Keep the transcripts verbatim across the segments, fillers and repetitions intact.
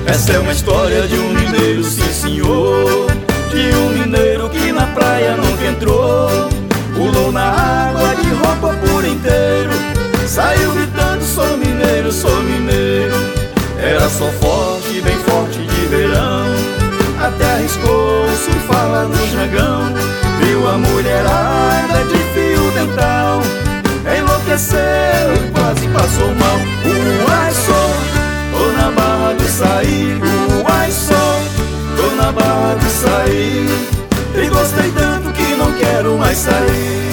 Essa é uma história de um mineiro, sim senhor, de um mineiro que na praia nunca entrou. Pulou na água de roupa por inteiro, saiu gritando: sou mineiro, sou mineiro. Era só forte, bem forte de verão, até arriscou surfar lá no Xangão. Viu a mulherada de fio dental, enlouqueceu e quase passou mal. Uai, sou, tô na Barra do Saí. Uai, sou, tô na Barra do Saí. E gostei tanto que não quero mais sair.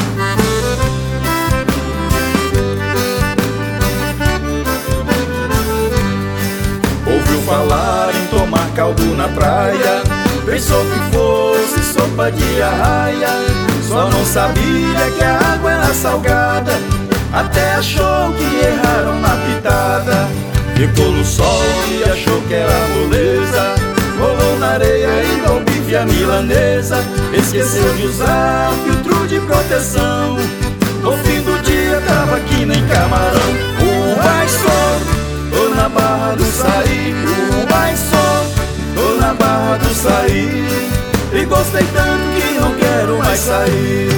Ouviu falar em tomar caldo na praia, pensou que fosse sopa de arraia. Só não sabia que a água era salgada, até achou que erraram na pitada. Ficou no sol e achou que era moleza, rolou na areia igual bife à milanesa. Esqueceu de usar filtro de proteção, no fim do dia tava que nem camarão. Uai, sou, tô na Barra do Saí. Uai, sou, tô na Barra do Saí. E gostei tanto que não quero mais sair.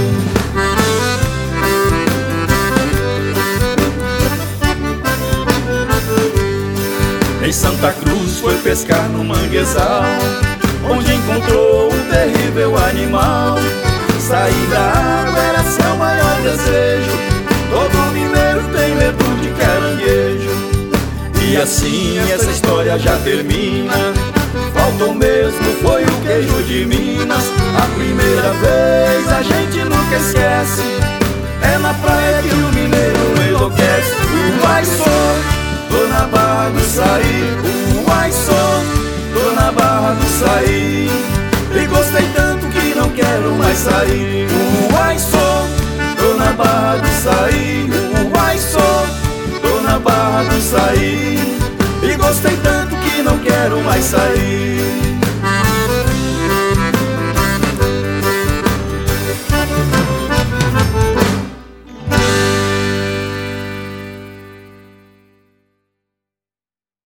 Em Santa Cruz foi pescar no manguezal, onde encontrou um terrível animal. Sair da água era seu maior desejo, todo mineiro tem medo de caranguejo. E assim essa história já termina, faltou mesmo foi o queijo de Minas. A primeira vez a gente nunca esquece, é na praia que o mineiro enlouquece. Uai, sou, tô na Barra do Saí. Uai, sou, tô na Barra do Saí. E gostei tanto que não quero mais sair. Uai, sou, tô na Barra do Saí. Uai, sou, tô na Barra do Saí. E gostei tanto que não quero mais sair.